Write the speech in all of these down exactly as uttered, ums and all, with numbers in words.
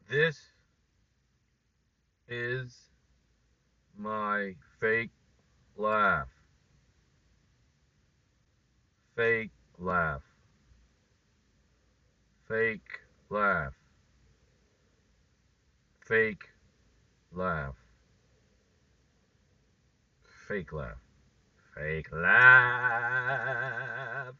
This is my fake laugh. Fake laugh. Fake laugh. Fake laugh. Fake laugh. Fake laugh.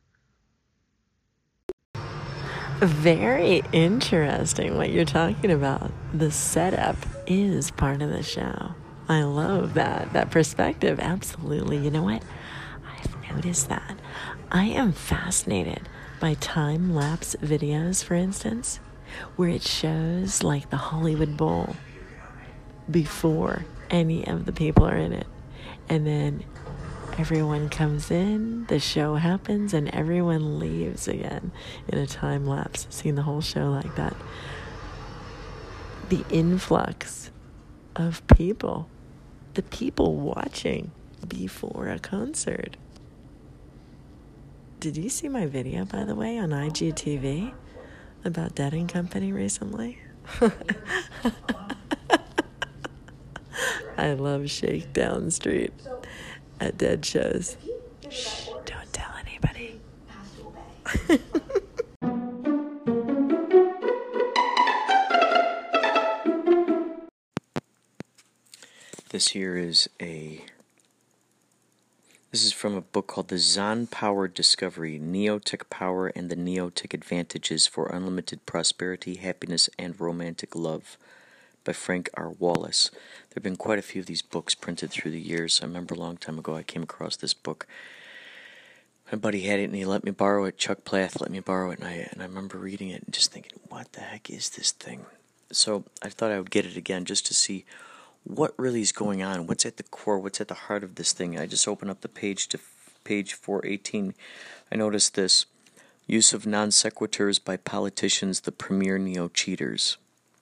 Very interesting what you're talking about. The setup is part of the show. I love that. That perspective. Absolutely. You know what? I've noticed that. I am fascinated by time-lapse videos, for instance, where it shows like the Hollywood Bowl before any of the people are in it. And then everyone comes in, the show happens, and everyone leaves again in a time lapse, seeing the whole show like that. The influx of people, the people watching before a concert. Did you see my video, by the way, on I G T V about Dead and Company recently? I love Shakedown Street at Dead shows. Shh, don't tell anybody. This here is a, this is from a book called The Zon Power Discovery, Neotech Power and the Neotech Advantages for Unlimited Prosperity, Happiness, and Romantic Love by Frank R. Wallace. There have been quite a few of these books printed through the years. I remember a long time ago I came across this book. My buddy had it and he let me borrow it. Chuck Plath let me borrow it, and I, and I remember reading it and just thinking, what the heck is this thing? So I thought I would get it again just to see what really is going on, what's at the core, what's at the heart of this thing. I just opened up the page to f- page four eighteen. I noticed this: use of non sequiturs by politicians, the premier neo-cheaters.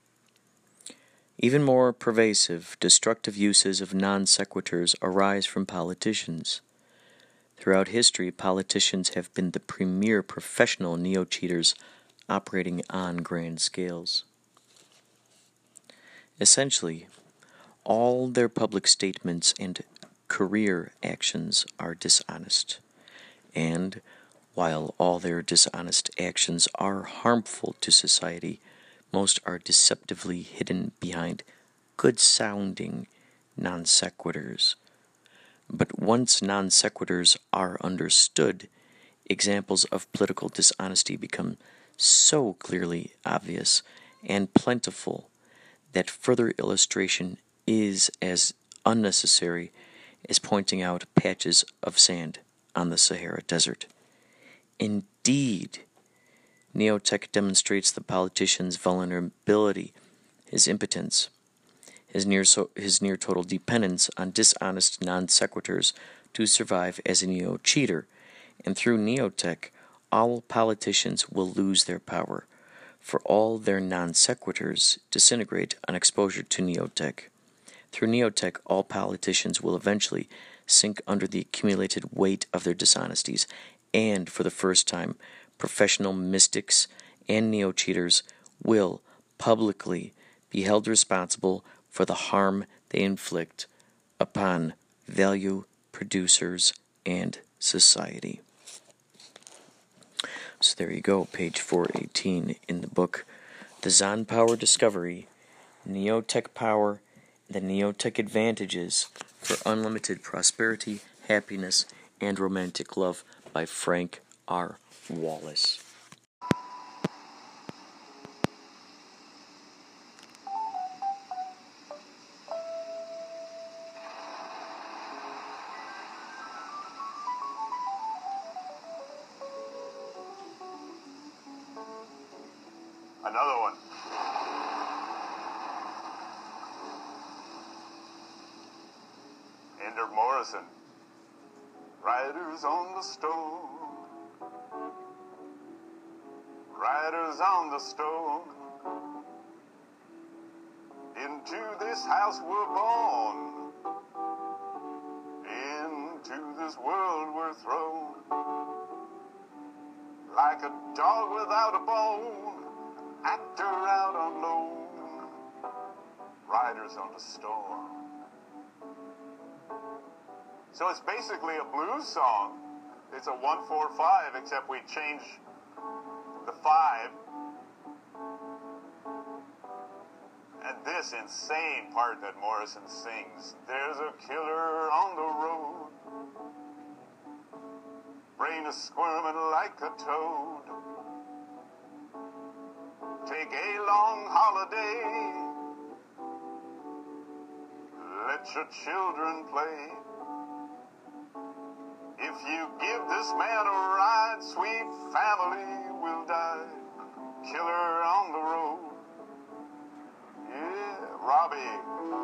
Even more pervasive, destructive uses of non sequiturs arise from politicians. Throughout history, politicians have been the premier professional neo-cheaters operating on grand scales. Essentially, all their public statements and career actions are dishonest, and while all their dishonest actions are harmful to society, most are deceptively hidden behind good-sounding non sequiturs. But once non sequiturs are understood, examples of political dishonesty become so clearly obvious and plentiful that further illustration is as unnecessary as pointing out patches of sand on the Sahara Desert. Indeed, Neotech demonstrates the politician's vulnerability, his impotence, his near so, his near total dependence on dishonest non sequiturs to survive as a neo-cheater, and through Neotech, all politicians will lose their power, for all their non sequiturs disintegrate on exposure to Neotech. Through Neotech, all politicians will eventually sink under the accumulated weight of their dishonesties, and for the first time, professional mystics and neo-cheaters will publicly be held responsible for the harm they inflict upon value producers and society. So there you go, page four eighteen in the book, The Zon Power Discovery, Neotech Power, the Neotech Advantages for Unlimited Prosperity, Happiness, and Romantic Love by Frank R. Wallace. Another one. Ender Morrison. Riders on the stone. Riders on the stone. Into this house we're born. Into this world we're thrown. Like a dog without a bone. Actor out on loan. Riders on the Storm. So it's basically a blues song. It's a one four five, except we change the five. And this insane part that Morrison sings, there's a killer on the road, brain is squirming like a toad. Take a long holiday, let your children play. If you give this man a ride, sweet family will die. Killer on the road. Yeah, Robbie.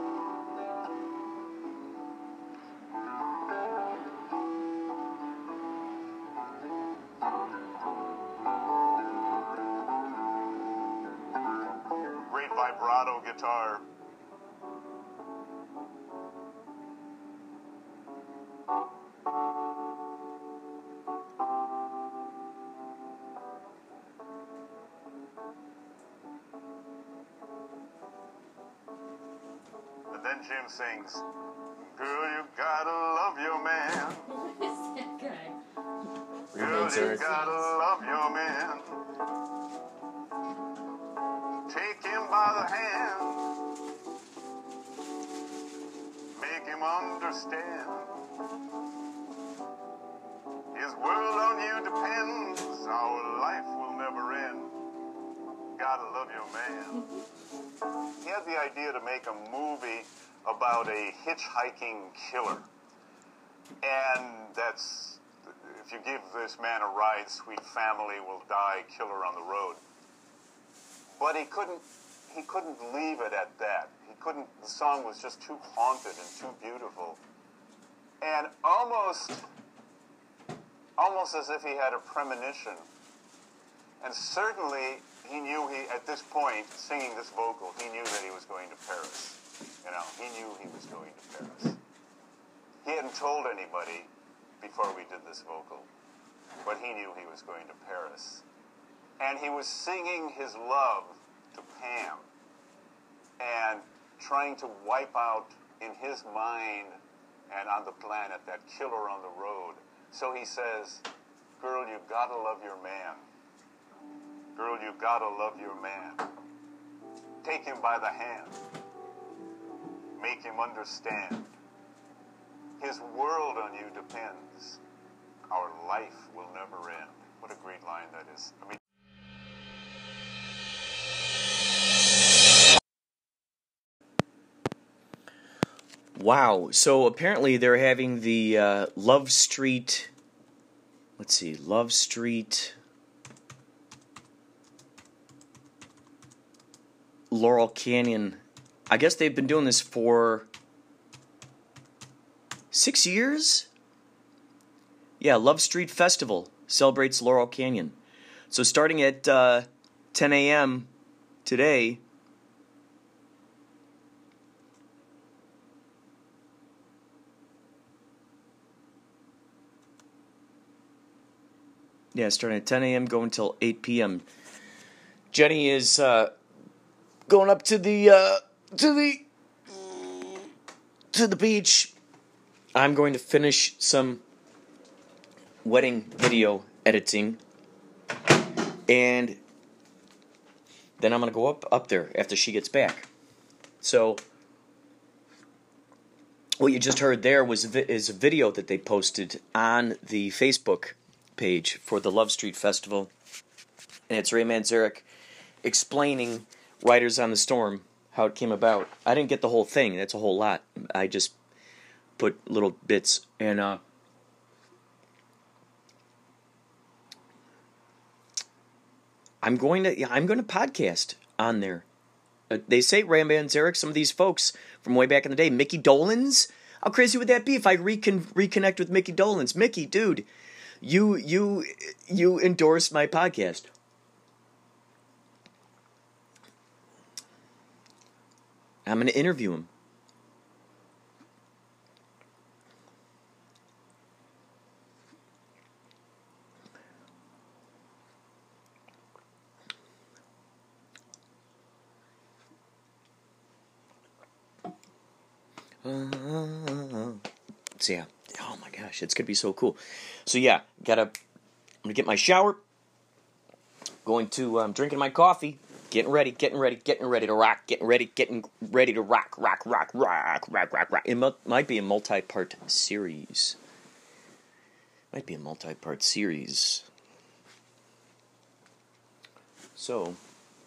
Great vibrato guitar. Then Jim sings, girl, you gotta love your man. Who is that guy? Girl, you gotta love your man. Take him by the hand. Make him understand. His world on you depends. Our life will never end. Gotta love your man. He had the idea to make a movie about a hitchhiking killer. And that's, if you give this man a ride, sweet family will die, killer on the road. But he couldn't, he couldn't leave it at that. He couldn't, the song was just too haunted and too beautiful. And almost, almost as if he had a premonition. And certainly, he knew he, at this point, singing this vocal, he knew that he was going to Paris. You know, he knew he was going to Paris. He hadn't told anybody before we did this vocal, but he knew he was going to Paris. And he was singing his love to Pam and trying to wipe out in his mind and on the planet that killer on the road. So he says, girl, you gotta love your man. Girl, you gotta love your man. Take him by the hand. Make him understand. His world on you depends. Our life will never end. What a great line that is. I mean, Wow. So apparently they're having the uh, Love Street. Let's see, Love Street. Laurel Canyon. I guess they've been doing this for six years? Yeah, Love Street Festival celebrates Laurel Canyon. So starting at uh, ten a.m. today, yeah, starting at ten a.m. going until eight p.m. Jenny is uh, going up to the uh, to the to the beach. I'm going to finish some wedding video editing, and then I'm going to go up up there after she gets back. So what you just heard there was vi- is a video that they posted on the Facebook page for the Love Street Festival, and it's Ray Manzarek explaining Riders on the Storm, how it came about. I didn't get the whole thing. That's a whole lot. I just put little bits, and uh, I'm going to yeah, I'm going to podcast on there. Uh, they say Ray Manzarek, some of these folks from way back in the day, Mickey Dolenz. How crazy would that be if I recon- reconnect with Mickey Dolenz? Mickey, dude, you you you endorsed my podcast. I'm going to interview him. So yeah, oh my gosh, it's gonna be so cool. So yeah, gotta, I'm gonna get my shower, going to, um, drinking my coffee, getting ready, getting ready, getting ready to rock, getting ready, getting ready to rock, rock, rock, rock, rock, rock, rock. It mu- might be a multi-part series. Might be a multi-part series. So,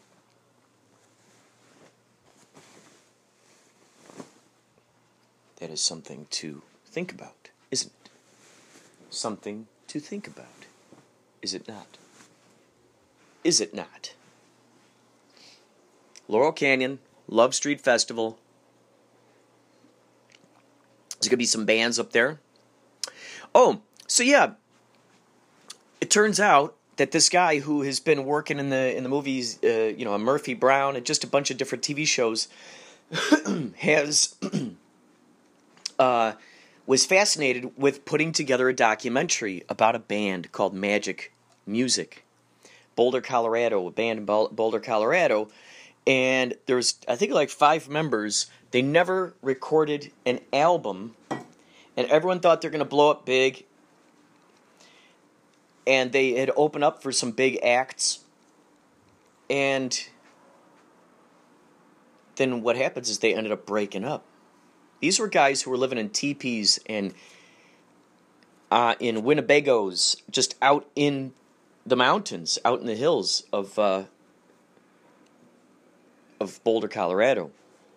that is something to think about, isn't it? Something to think about, is it not? Is it not? Laurel Canyon, Love Street Festival. There's going to be some bands up there. Oh, so yeah, it turns out that this guy who has been working in the in the movies, uh, you know, Murphy Brown and just a bunch of different T V shows, has uh, was fascinated with putting together a documentary about a band called Magic Music, Boulder, Colorado, a band in Boulder, Colorado, and there's I think like five members. They never recorded an album, and everyone thought they're going to blow up big. And they had opened up for some big acts. And then what happens is they ended up breaking up. These were guys who were living in teepees and uh, in Winnebagos, just out in the mountains, out in the hills of uh, of Boulder, Colorado.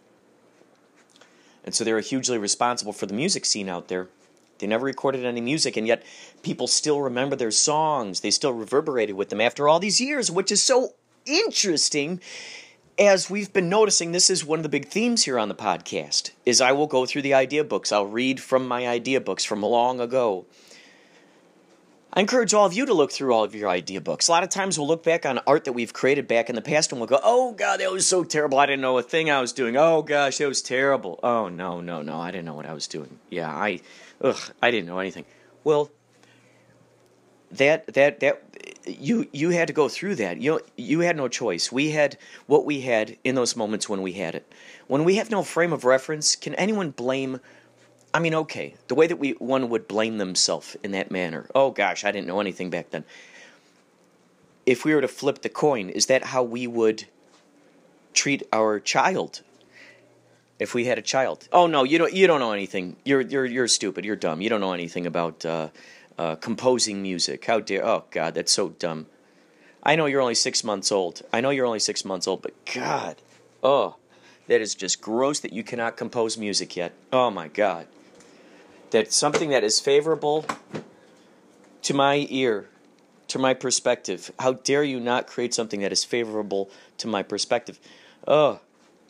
And so they were hugely responsible for the music scene out there. They never recorded any music, and yet people still remember their songs. They still reverberated with them after all these years, which is so interesting. As we've been noticing, this is one of the big themes here on the podcast, is I will go through the idea books. I'll read from my idea books from long ago. I encourage all of you to look through all of your idea books. A lot of times we'll look back on art that we've created back in the past and we'll go, oh, God, that was so terrible. I didn't know a thing I was doing. Oh, gosh, that was terrible. Oh, no, no, no, I didn't know what I was doing. Yeah, I... Ugh, I didn't know anything. Well, that that that you you had to go through that. You you had no choice. We had what we had in those moments when we had it. When we have no frame of reference, can anyone blame? I mean, okay, the way that we one would blame themselves in that manner. Oh gosh, I didn't know anything back then. If we were to flip the coin, is that how we would treat our child? If we had a child, oh no, you don't. You don't know anything. You're you're you're stupid. You're dumb. You don't know anything about uh, uh, composing music. How dare? Oh God, that's so dumb. I know you're only six months old. I know you're only six months old, but God, oh, that is just gross that you cannot compose music yet. Oh my God, that's something that is favorable to my ear, to my perspective. How dare you not create something that is favorable to my perspective? Oh.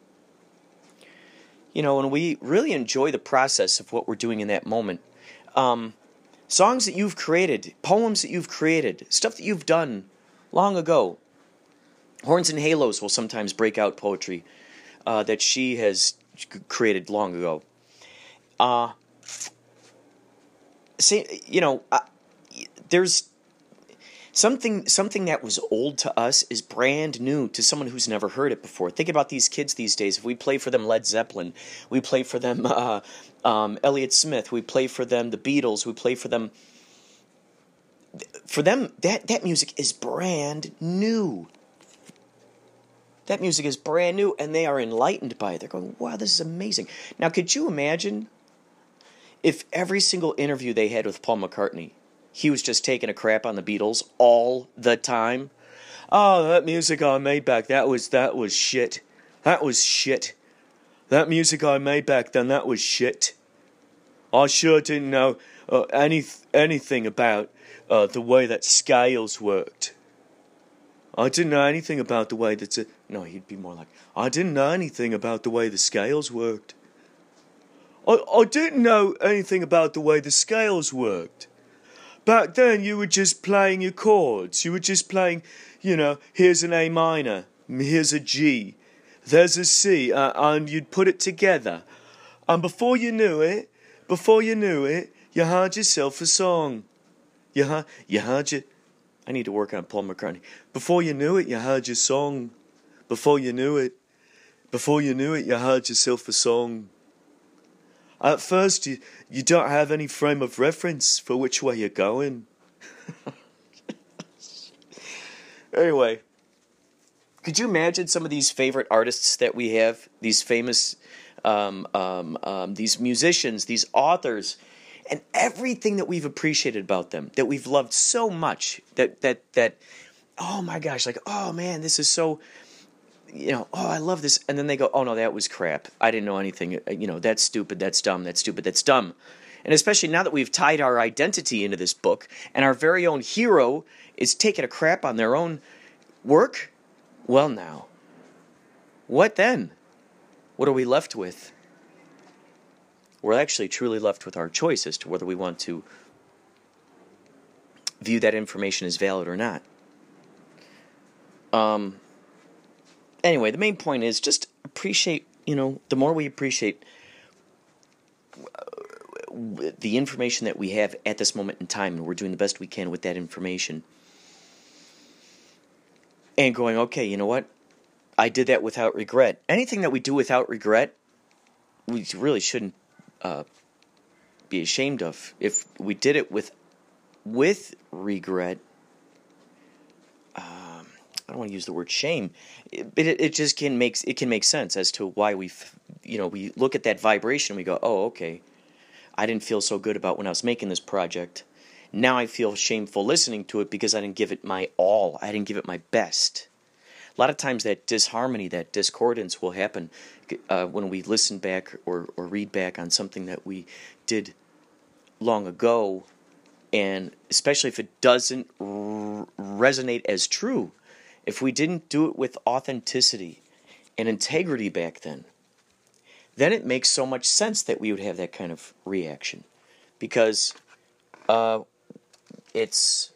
You know, when we really enjoy the process of what we're doing in that moment, um, songs that you've created, poems that you've created, stuff that you've done long ago. Horns and Halos will sometimes break out poetry uh, that she has created long ago. Uh, say, you know, uh, there's Something something that was old to us is brand new to someone who's never heard it before. Think about these kids these days. If we play for them Led Zeppelin, we play for them uh, um, Elliott Smith, we play for them the Beatles, we play for them... For them, that, that music is brand new. That music is brand new, and they are enlightened by it. They're going, wow, this is amazing. Now, could you imagine if every single interview they had with Paul McCartney, he was just taking a crap on the Beatles all the time? Oh, that music I made back, that was that was shit. That was shit. That music I made back then, that was shit. I sure didn't know uh, any anything about uh, the way that scales worked. I didn't know anything about the way that... No, he'd be more like, I didn't know anything about the way the scales worked. I, I didn't know anything about the way the scales worked. Back then, you were just playing your chords. You were just playing, you know, here's an A minor, here's a G, there's a C, uh, and you'd put it together. And before you knew it, before you knew it, you had yourself a song. You had, you had your... I need to work on Paul McCartney. Before you knew it, you had your song. Before you knew it, before you knew it, you had yourself a song. At first, you, you don't have any frame of reference for which way you're going. Anyway, could you imagine some of these favorite artists that we have? These famous, um, um, um, these musicians, these authors, and everything that we've appreciated about them, that we've loved so much, that, that, that, oh my gosh, like, oh man, this is so, you know, oh, I love this. And then they go, oh no, that was crap. I didn't know anything. You know, that's stupid, that's dumb, that's stupid, that's dumb. And especially now that we've tied our identity into this book, and our very own hero is taking a crap on their own work, well now, what then? What are we left with? We're actually truly left with our choice as to whether we want to view that information as valid or not. Um. Anyway, the main point is just appreciate, you know, the more we appreciate the information that we have at this moment in time, and we're doing the best we can with that information, and going, okay, you know what? I did that without regret. Anything that we do without regret, we really shouldn't uh, be ashamed of. If we did it with with regret, um, I don't want to use the word shame, but it, it just can make it can make sense as to why we, you know, we look at that vibration and we go, oh, okay, I didn't feel so good about when I was making this project. Now I feel shameful listening to it because I didn't give it my all. I didn't give it my best. A lot of times that disharmony, that discordance will happen uh, when we listen back or, or read back on something that we did long ago, and especially if it doesn't r- resonate as true. If we didn't do it with authenticity and integrity back then, then it makes so much sense that we would have that kind of reaction. Because uh, it's,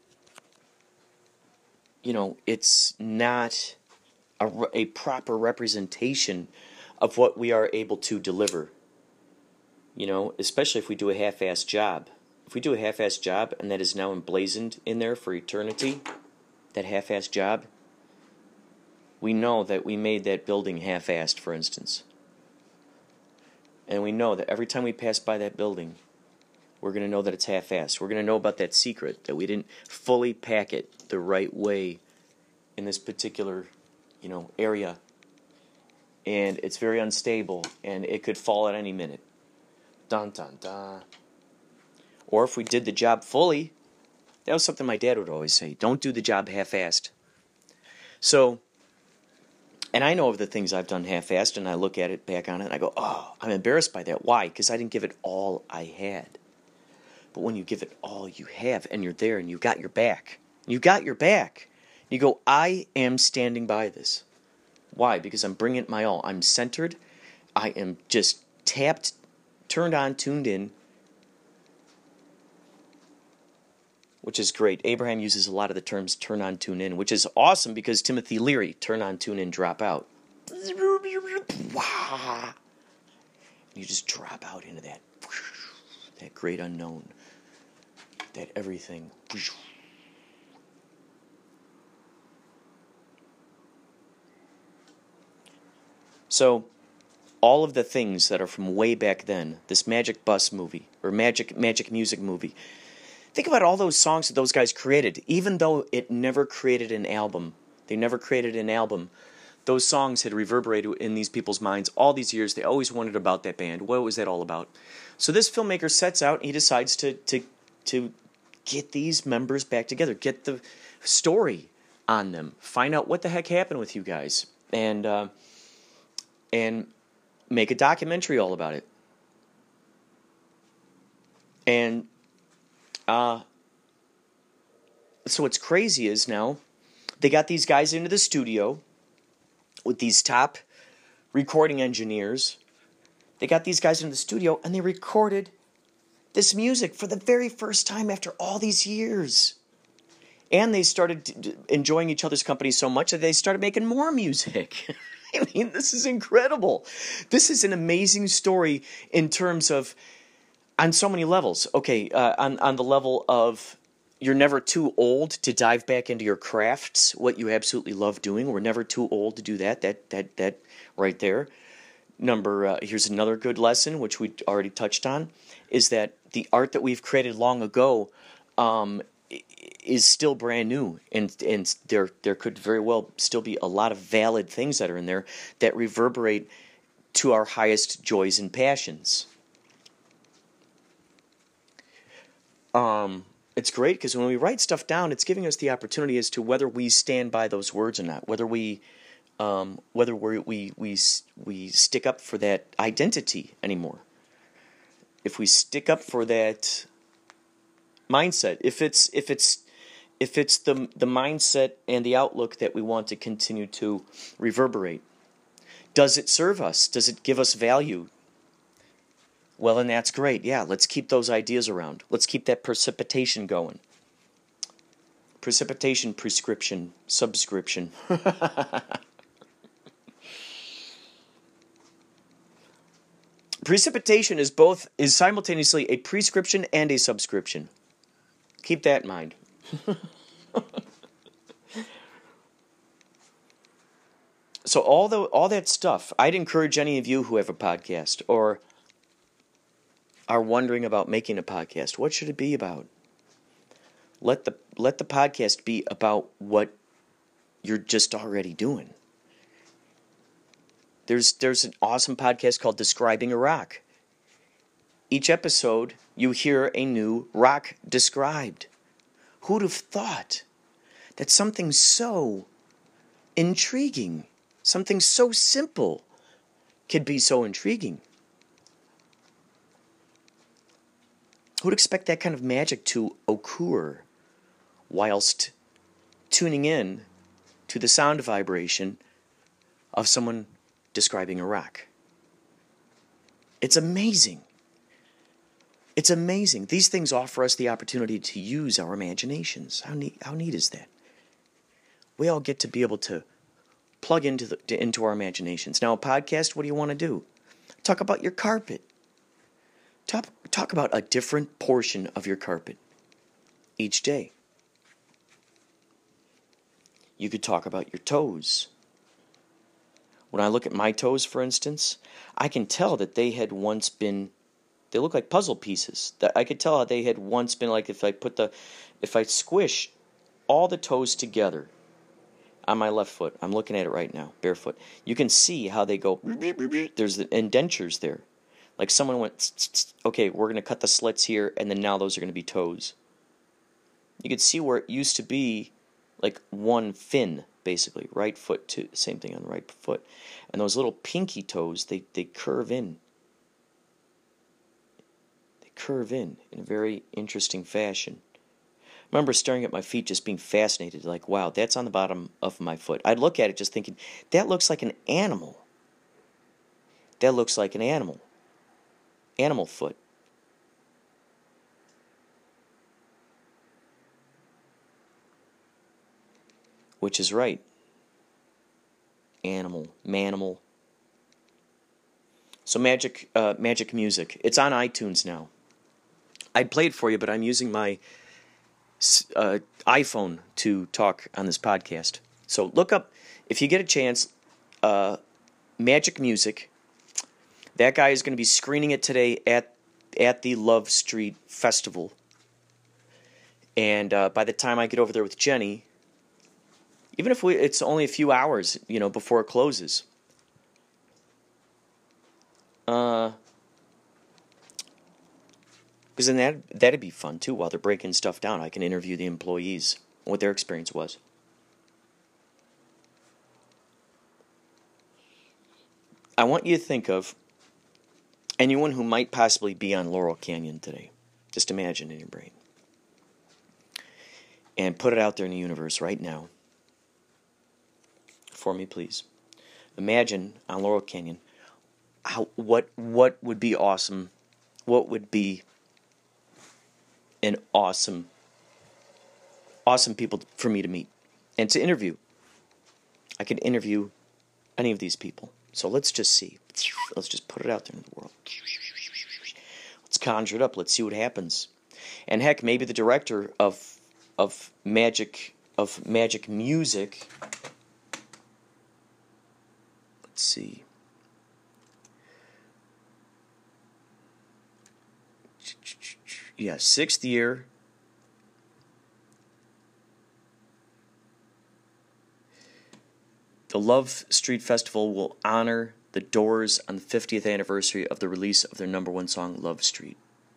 you know, it's not a, a proper representation of what we are able to deliver. You know, especially if we do a half-assed job. If we do a half-assed job and that is now emblazoned in there for eternity, that half-assed job, we know that we made that building half-assed, for instance. And we know that every time we pass by that building, we're going to know that it's half-assed. We're going to know about that secret, that we didn't fully pack it the right way in this particular, you know, area. And it's very unstable, and it could fall at any minute. Dun, dun, dun. Or if we did the job fully, that was something my dad would always say. Don't do the job half-assed. So, and I know of the things I've done half-assed, and I look at it back on it, and I go, oh, I'm embarrassed by that. Why? Because I didn't give it all I had. But when you give it all you have, and you're there, and you got your back, you got your back, you go, I am standing by this. Why? Because I'm bringing it my all. I'm centered. I am just tapped, turned on, tuned in, which is great. Abraham uses a lot of the terms turn on, tune in, which is awesome because Timothy Leary, turn on, tune in, drop out. You just drop out into that, that great unknown, that everything. So, all of the things that are from way back then, this Magic Bus movie, or Magic Magic Music movie, think about all those songs that those guys created. Even though it never created an album, they never created an album, those songs had reverberated in these people's minds all these years. They always wondered about that band. What was that all about? So this filmmaker sets out and he decides to to to get these members back together, get the story on them, find out what the heck happened with you guys, and uh, and make a documentary all about it. And Uh, so what's crazy is now they got these guys into the studio with these top recording engineers. They got these guys into the studio and they recorded this music for the very first time after all these years. And they started d- enjoying each other's company so much that they started making more music. I mean, this is incredible. This is an amazing story in terms of on so many levels. Okay, uh, on, on the level of you're never too old to dive back into your crafts, what you absolutely love doing. We're never too old to do that. That that that right there. number, uh, here's another good lesson, which we already touched on, is that the art that we've created long ago um, is still brand new, and and there there could very well still be a lot of valid things that are in there that reverberate to our highest joys and passions. Um, it's great because when we write stuff down, it's giving us the opportunity as to whether we stand by those words or not, whether we um, whether we we we we stick up for that identity anymore. If we stick up for that mindset, if it's if it's if it's the the mindset and the outlook that we want to continue to reverberate, does it serve us? Does it give us value? Well, then that's great. Yeah, let's keep those ideas around. Let's keep that precipitation going. Precipitation, prescription, subscription. Precipitation is both is simultaneously a prescription and a subscription. Keep that in mind. So all the all that stuff, I'd encourage any of you who have a podcast or are wondering about making a podcast, what should it be about? Let the let the podcast be about what you're just already doing. There's there's an awesome podcast called Describing a Rock. Each episode, you hear a new rock described. Who'd have thought that something so intriguing, something so simple, could be so intriguing? Who'd expect that kind of magic to occur whilst tuning in to the sound vibration of someone describing a rock? It's amazing. It's amazing. These things offer us the opportunity to use our imaginations. How neat, how neat is that? We all get to be able to plug into the, into our imaginations. Now, a podcast, what do you want to do? Talk about your carpet. Talk, talk about a different portion of your carpet each day. You could talk about your toes. When I look at my toes, for instance, I can tell that they had once been, they look like puzzle pieces. That I could tell how they had once been like if I put the, if I squish all the toes together on my left foot. I'm looking at it right now, barefoot. You can see how they go, there's the indentures there. Like someone went, okay, we're going to cut the slits here, and then now those are going to be toes. You could see where it used to be like one fin, basically, right foot to same thing on the right foot. And those little pinky toes, they, they curve in. They curve in in a very interesting fashion. I remember staring at my feet just being fascinated, like, wow, that's on the bottom of my foot. I'd look at it just thinking, that looks like an animal. That looks like an animal. Animal foot. Which is right. Animal, manimal. So magic, uh, magic music. It's on iTunes now. I'd play it for you, but I'm using my uh, iPhone to talk on this podcast. So look up, if you get a chance, uh, Magic Music. That guy is going to be screening it today at at the Love Street Festival. And uh, by the time I get over there with Jenny, even if we, it's only a few hours, you know, before it closes. Uh, because then that that'd be fun too. While they're breaking stuff down, I can interview the employees, what their experience was. I want you to think of anyone who might possibly be on Laurel Canyon today. Just imagine in your brain. And put it out there in the universe right now. For me, please. Imagine on Laurel Canyon how what what would be awesome, what would be an awesome, awesome people for me to meet and to interview. I could interview any of these people. So let's just see. Let's just put it out there in the world. Let's conjure it up. Let's see what happens. And heck, maybe the director of of magic of magic music. Let's see. yeah, sixth year. The Love Street Festival will honor the Doors on the fiftieth anniversary of the release of their number one song, Love Street.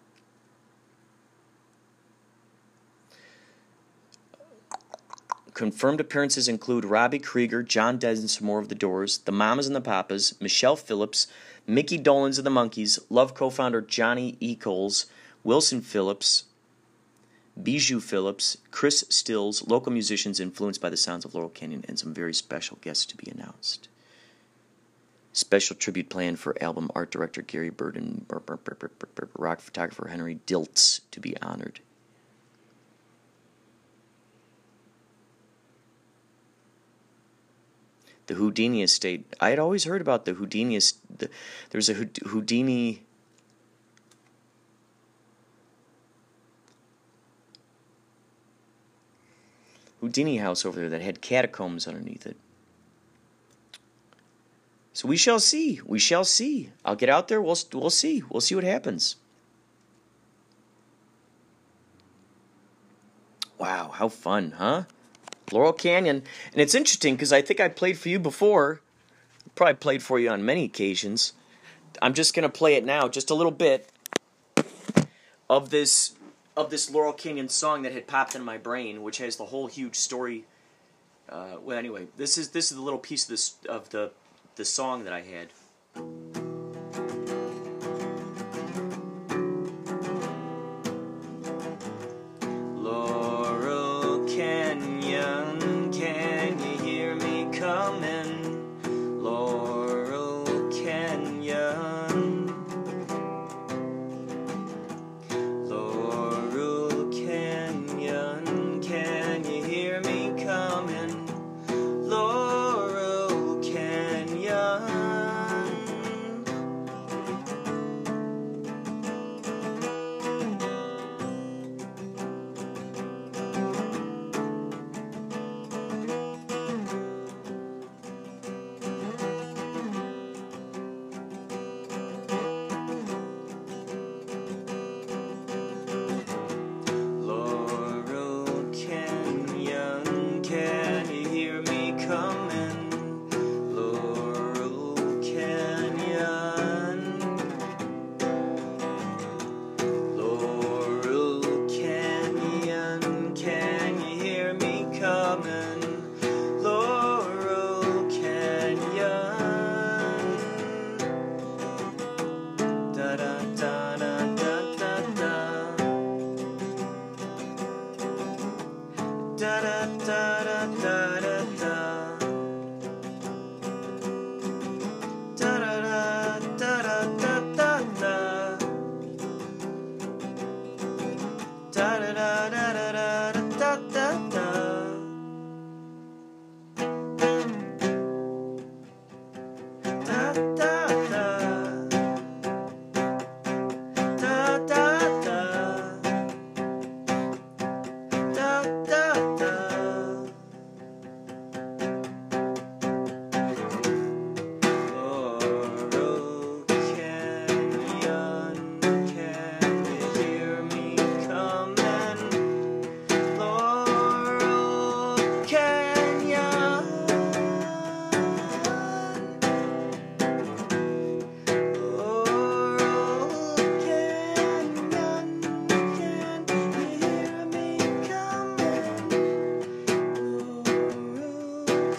Confirmed appearances include Robbie Krieger, John Densmore of the Doors, the Mamas and the Papas, Michelle Phillips, Mickey Dolenz of the Monkees, Love co-founder Johnny Echols, Wilson Phillips, Bijou Phillips, Chris Stills, local musicians influenced by the sounds of Laurel Canyon, and some very special guests to be announced. Special tribute planned for album art director Gary Burden, rock photographer Henry Diltz to be honored. The Houdini estate. I had always heard about the Houdini estate. There's a Houdini... Houdini house over there that had catacombs underneath it. So we shall see. We shall see. I'll get out there. We'll we'll see. We'll see what happens. Wow, how fun, huh? Laurel Canyon. And it's interesting because I think I played for you before. Probably played for you on many occasions. I'm just going to play it now, just a little bit of this of this Laurel Canyon song that had popped in my brain, which has the whole huge story. Uh, well, anyway, this is this is the little piece of this of the the song that I had. Laurel Canyon, can you hear me coming? Laurel Canyon, Laurel Canyon, can you hear me coming? Laurel Canyon. Laurel Canyon, can you hear me coming? Laurel Canyon, Laurel Canyon, can you hear me coming? Laurel Canyon. Da da da da da da da. Da da da da da da da. Da da da da da da da. Da da da da da da da da da. Da da da. Da da da. Da da da. Laurel Canyon, can you hear me coming? Laurel Canyon, Laurel Canyon, can you hear me coming? Laurel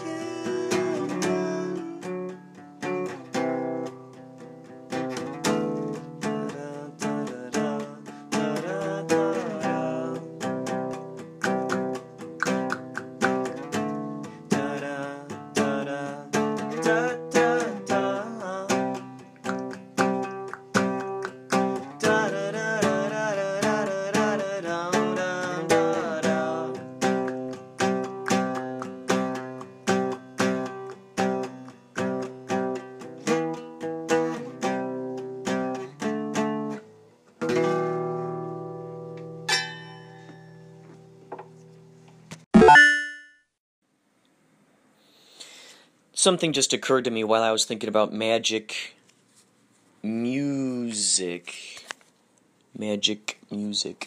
Something just occurred to me while I was thinking about magic music. magic music.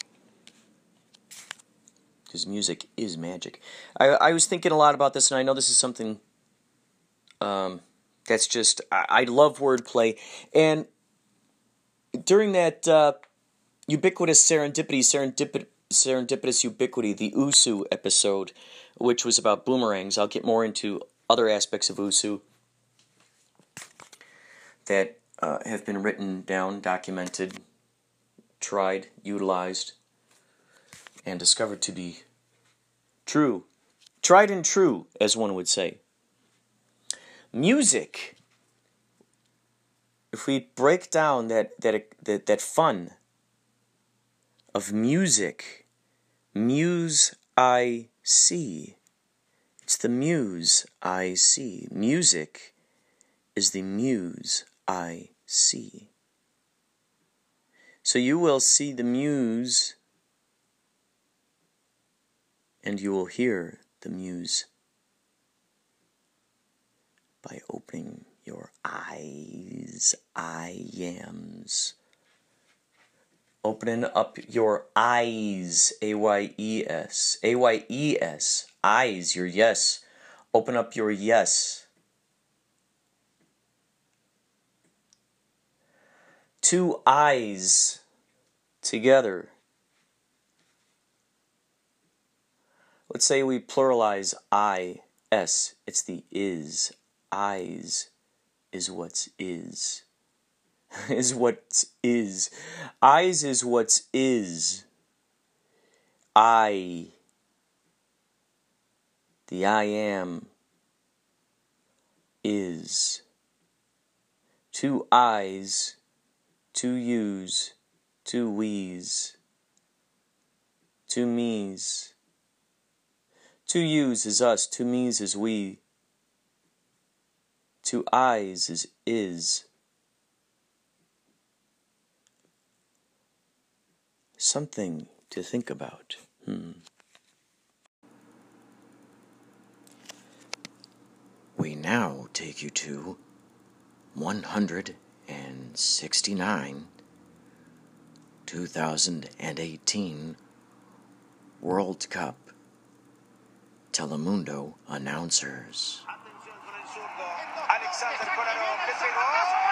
Because music is magic. I, I was thinking a lot about this, and I know this is something um, that's just... I, I love wordplay. And during that uh, ubiquitous serendipity, serendipity, serendipitous ubiquity, the Usu episode, which was about boomerangs, I'll get more into other aspects of Usu that uh, have been written down, documented, tried, utilized, and discovered to be true. Tried and true, as one would say. Music. If we break down that that that, that fun of music, muse I see. It's the muse I see. Music is the muse I see. So you will see the muse, and you will hear the muse by opening your eyes, I yams. Opening up your eyes, A Y E S. A Y E S. Eyes, your yes. Open up your yes. Two eyes together. Let's say we pluralize I, S. It's the is. Eyes is what's is. Is what is. Eyes is what's is. I. The I am is. Two eyes, two yous, two we's, two me's. Two yous is us, two me's is we. Two eyes is is. Something to think about. Hmm. We now take you to one hundred sixty-nine two thousand eighteen World Cup Telemundo announcers. Alexander Kolarov, le pegó.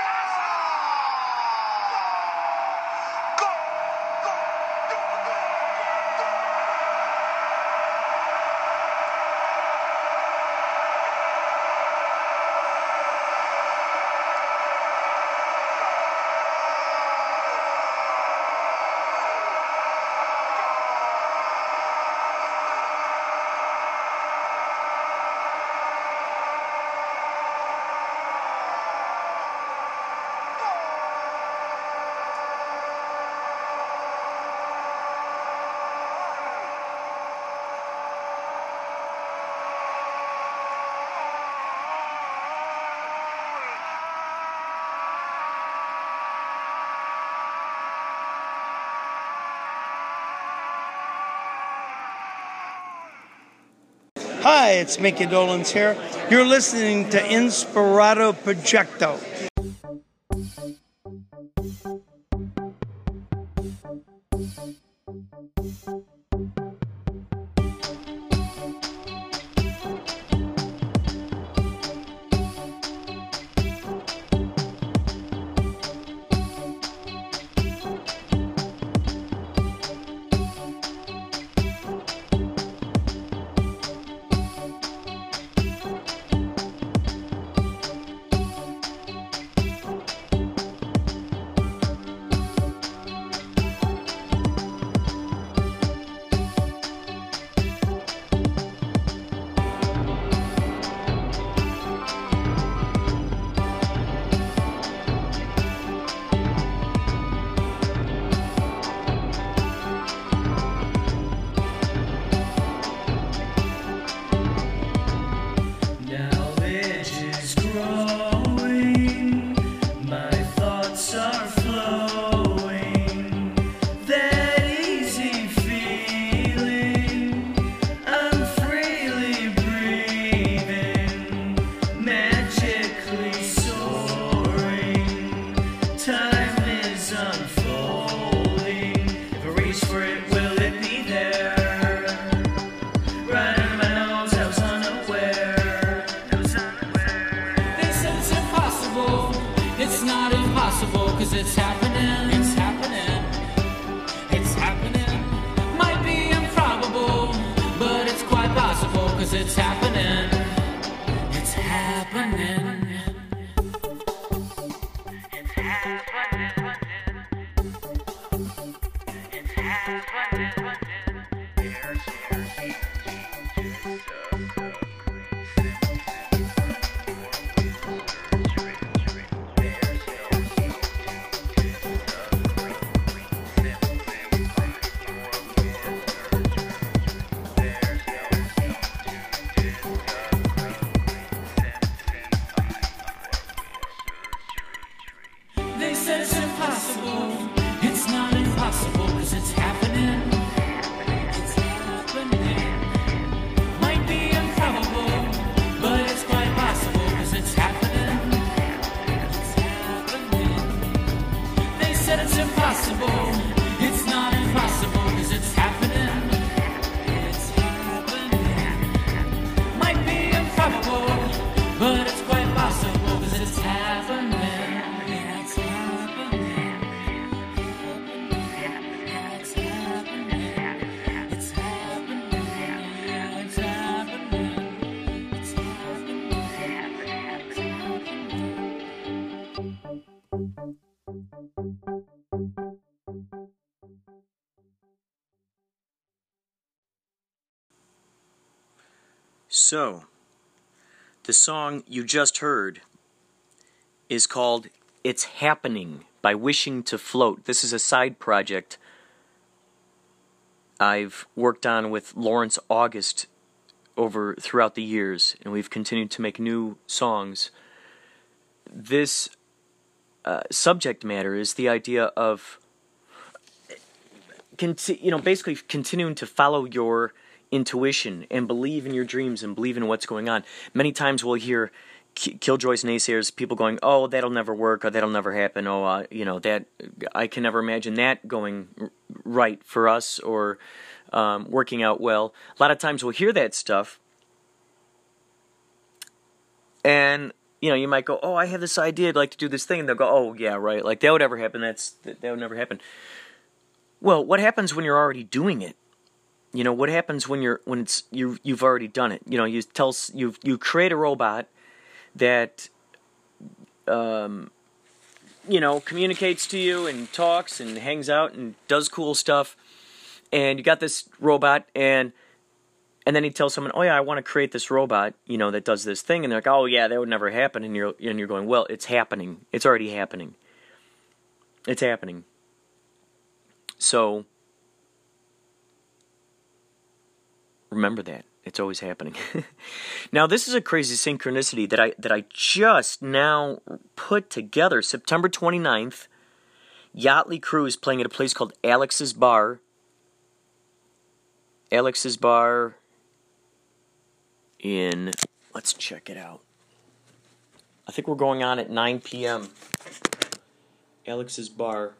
Hi, it's Mickey Dolans here. You're listening to Inspirato Projecto. 'cause it's happening. It's happening. It's happening. It's happening. They said it's impossible. It's not impossible, 'cause it's happening. It's happening. Might be improbable, but it's quite possible, 'cause it's happening. It's happening. They said it's impossible. It's not impossible, 'cause it's happening. It's happening. Might be improbable, but it's quite possible, 'cause it's happening. It's happening. It's happening. It's happening. It's happening. It's So, the song you just heard is called It's Happening by Wishing to Float. This is a side project I've worked on with Lawrence August over throughout the years, and we've continued to make new songs. This uh, subject matter is the idea of conti- you know, basically continuing to follow your intuition and believe in your dreams and believe in what's going on. Many times we'll hear K- Killjoy's naysayers, people going, "Oh, that'll never work, or that'll never happen. Oh, uh, you know that I can never imagine that going r- right for us or um, working out well." A lot of times we'll hear that stuff, and you know, you might go, "Oh, I have this idea. I'd like to do this thing," and they'll go, "Oh, yeah, right. Like that would ever happen. That's that, that would never happen." Well, what happens when you're already doing it? You know, what happens when you're when it's you you've already done it? You know, you tell you you create a robot that um, you know, communicates to you and talks and hangs out and does cool stuff, and you got this robot, and and then you tell someone, "Oh yeah, I want to create this robot, you know, that does this thing," and they're like, "Oh yeah, that would never happen," and you're and you're going, "Well, it's happening. It's already happening. It's happening." So remember that. It's always happening. Now, this is a crazy synchronicity that I that I just now put together. September twenty-ninth, Yachtly Crew is playing at a place called Alex's Bar. Alex's Bar in, let's check it out. I think we're going on at nine p.m. Alex's Bar.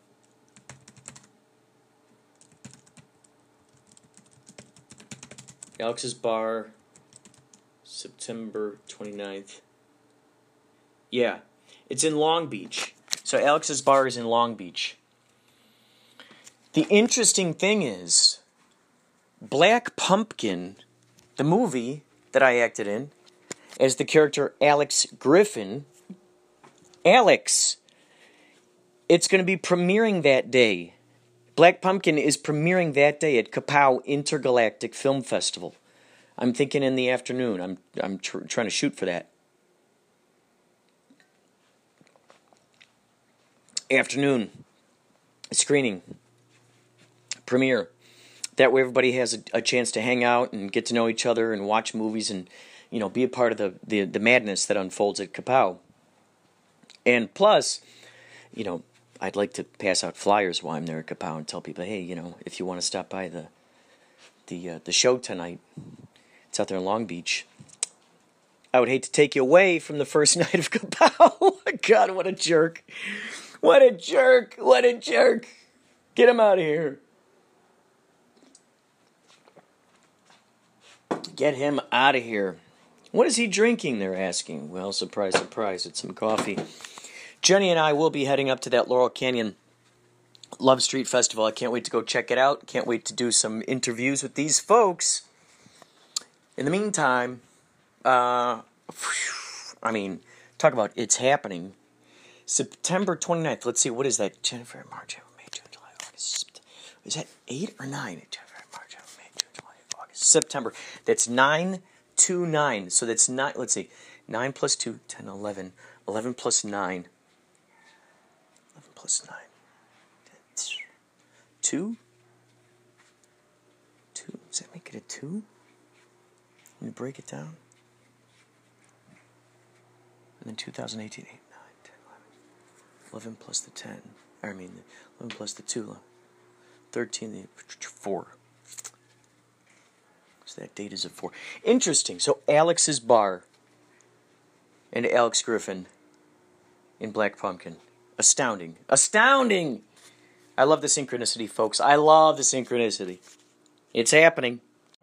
Alex's Bar, September twenty-ninth. Yeah, it's in Long Beach. So Alex's Bar is in Long Beach. The interesting thing is, Black Pumpkin, the movie that I acted in, as the character Alex Griffin, Alex, it's going to be premiering that day. Black Pumpkin is premiering that day at Kapow Intergalactic Film Festival. I'm thinking in the afternoon. I'm I'm tr- trying to shoot for that. Afternoon screening, premiere. That way everybody has a, a chance to hang out and get to know each other and watch movies and, you know, be a part of the, the, the madness that unfolds at Kapow. And plus, you know, I'd like to pass out flyers while I'm there at Kapow and tell people, hey, you know, if you want to stop by the the uh, the show tonight, it's out there in Long Beach. I would hate to take you away from the first night of Kapow. God, what a jerk. What a jerk. What a jerk. Get him out of here. Get him out of here. What is he drinking, they're asking. Well, surprise, surprise, it's some coffee. Jenny and I will be heading up to that Laurel Canyon Love Street Festival. I can't wait to go check it out. Can't wait to do some interviews with these folks. In the meantime, uh, I mean, talk about it's happening. September twenty-ninth, let's see, what is that? January, March, April, May, June, July, August. Is that eight or nine? January, March, April, May, June, July, August. September. That's nine two nine. So that's nine, let's see, nine plus two, ten, eleven. eleven plus nine. eleven plus nine. two? two? Does that make it a two? Let me break it down. And then two thousand eighteen, eight, nine, ten, eleven. eleven plus the ten. I mean, eleven plus the two. thirteen, the four. So that date is a four. Interesting. So Alex's Bar and Alex Griffin in Black Pumpkin. Astounding. Astounding! I love the synchronicity, folks. I love the synchronicity. It's happening.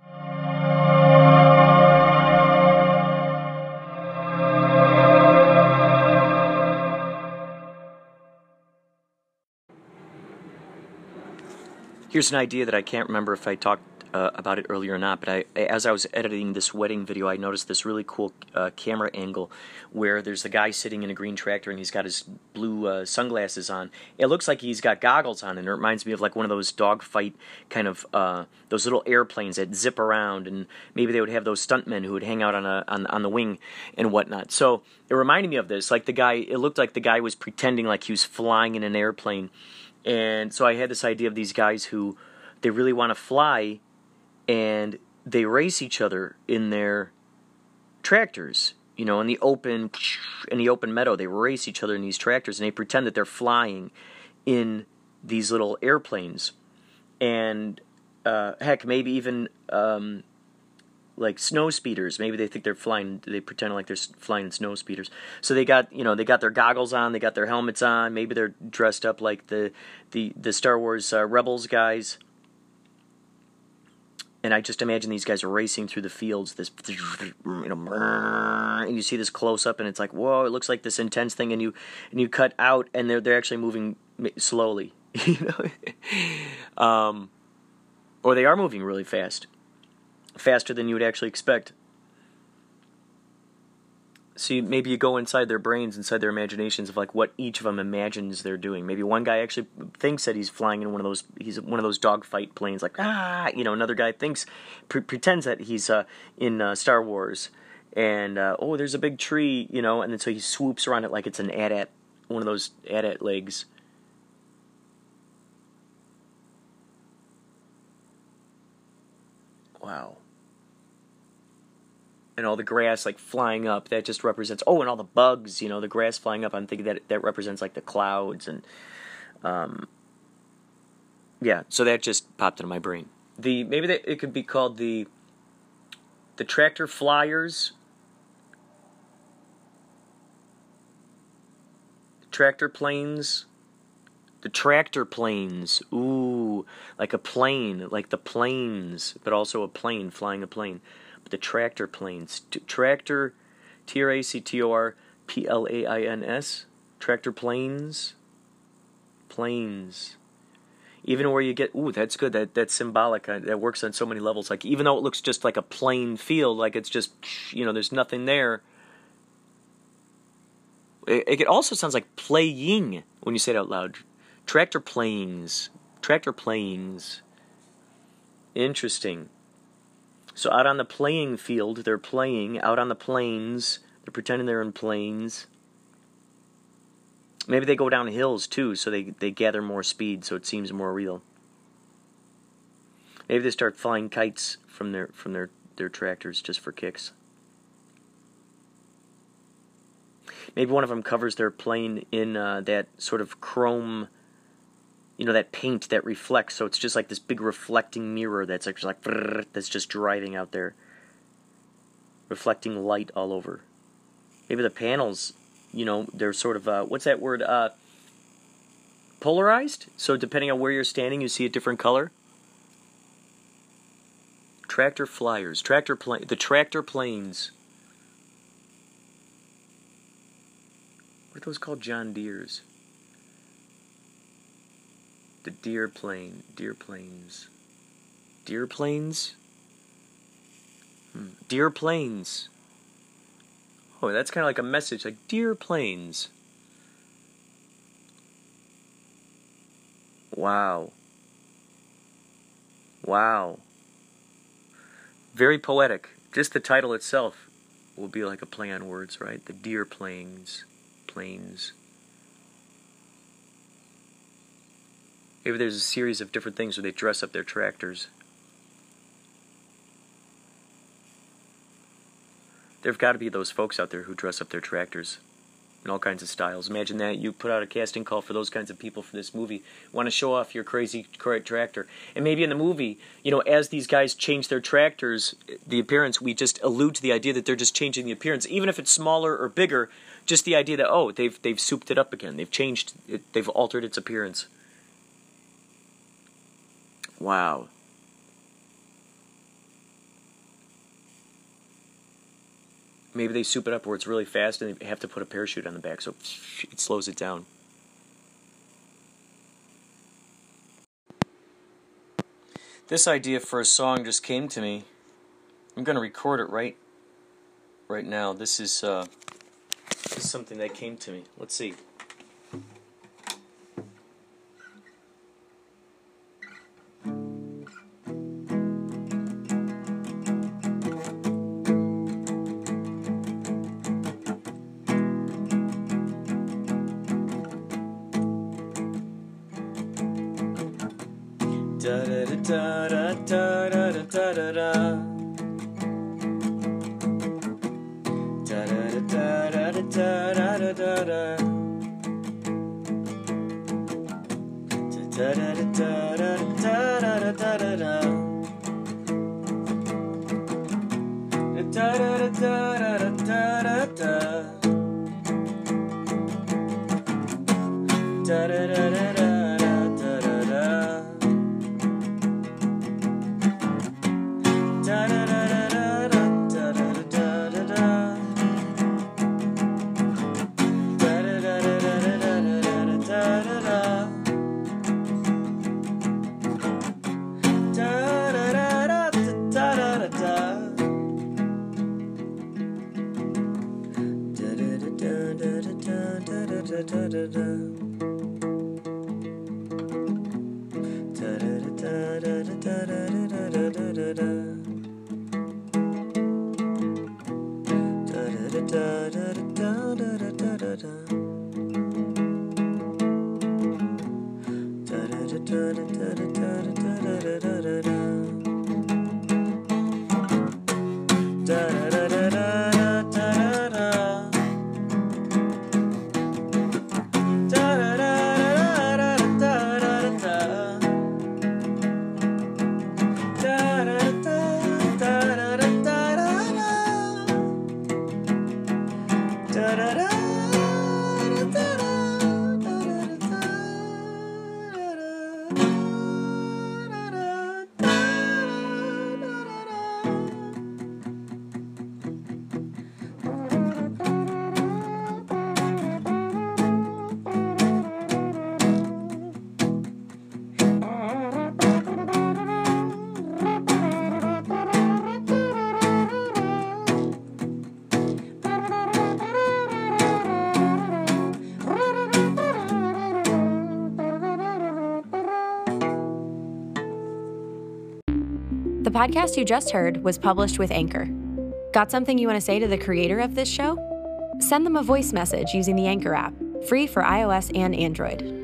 Here's an idea that I can't remember if I talked uh, about it earlier or not, but I, as I was editing this wedding video, I noticed this really cool uh, camera angle where there's a guy sitting in a green tractor and he's got his blue uh, sunglasses on. It looks like he's got goggles on, and it reminds me of like one of those dogfight kind of uh, those little airplanes that zip around, and maybe they would have those stuntmen who would hang out on a on, on the wing and whatnot. So it reminded me of this. Like the guy, it looked like the guy was pretending like he was flying in an airplane. And so I had this idea of these guys who they really want to fly, and they race each other in their tractors, you know, in the open in the open meadow. They race each other in these tractors, and they pretend that they're flying in these little airplanes. And uh, heck, maybe even um, like snow speeders. Maybe they think they're flying. They pretend like they're flying in snow speeders. So they got, you know, they got their goggles on. They got their helmets on. Maybe they're dressed up like the the the Star Wars uh, Rebels guys. And I just imagine these guys are racing through the fields. This, you know, and you see this close up, and it's like, whoa! It looks like this intense thing, and you and you cut out, and they're they're actually moving slowly, you know, um, or they are moving really fast. Faster than you would actually expect. See, maybe you go inside their brains, inside their imaginations of like what each of them imagines they're doing. Maybe one guy actually thinks that he's flying in one of those, he's one of those dogfight planes, like ah, you know. Another guy thinks, pre- pretends that he's uh, in uh, Star Wars, and uh, oh, there's a big tree, you know, and then so he swoops around it like it's an A T A T, one of those A T A T legs. Wow. And all the grass like flying up, that just represents, oh, and all the bugs, you know, the grass flying up, I'm thinking that that represents like the clouds, and um yeah, so that just popped into my brain. The maybe that it could be called the the tractor flyers, tractor planes, the tractor planes. Ooh, like a plane, like the planes, but also a plane, flying a plane. The tractor planes. T- tractor, T R A C T O R P L A I N S. Tractor planes. Planes. Even where you get, ooh, that's good. That That's symbolic. Uh, that works on so many levels. Like, even though it looks just like a plain field, like it's just, you know, there's nothing there. It, it also sounds like playing when you say it out loud. Tractor planes. Tractor planes. Interesting. So out on the playing field, they're playing. Out on the plains, they're pretending they're in planes. Maybe they go down hills too, so they, they gather more speed, so it seems more real. Maybe they start flying kites from their from their, their tractors just for kicks. Maybe one of them covers their plane in uh, that sort of chrome, you know, that paint that reflects, so it's just like this big reflecting mirror that's actually like, brrr, that's just driving out there, reflecting light all over. Maybe the panels, you know, they're sort of, uh, what's that word, uh, polarized? So depending on where you're standing, you see a different color. Tractor flyers, tractor plane, the tractor planes. What are those called? John Deere's. The deer plane, deer planes, deer planes. Hmm. Dear Planes. Oh, that's kind of like a message, like, Dear Planes. Wow. Wow. Very poetic. Just the title itself will be like a play on words, right? The Dear Planes. Planes. Maybe there's a series of different things where they dress up their tractors. There've got to be those folks out there who dress up their tractors in all kinds of styles. Imagine that. You put out a casting call for those kinds of people for this movie. Want to show off your crazy tractor. And maybe in the movie, you know, as these guys change their tractors, the appearance, we just allude to the idea that they're just changing the appearance. Even if it's smaller or bigger, just the idea that, oh, they've they've souped it up again. They've changed it. They've altered its appearance. Wow. Maybe they soup it up where it's really fast and they have to put a parachute on the back so it slows it down. This idea for a song just came to me. I'm going to record it right right now. This is uh, this is something that came to me. Let's see. Da da da da da da da da da da. Da da da da da da da da da. Da da da da da da da da da da. Da da da da da da da da. Da da da da da. The podcast you just heard was published with Anchor. Got something you want to say to the creator of this show? Send them a voice message using the Anchor app, free for iOS and Android.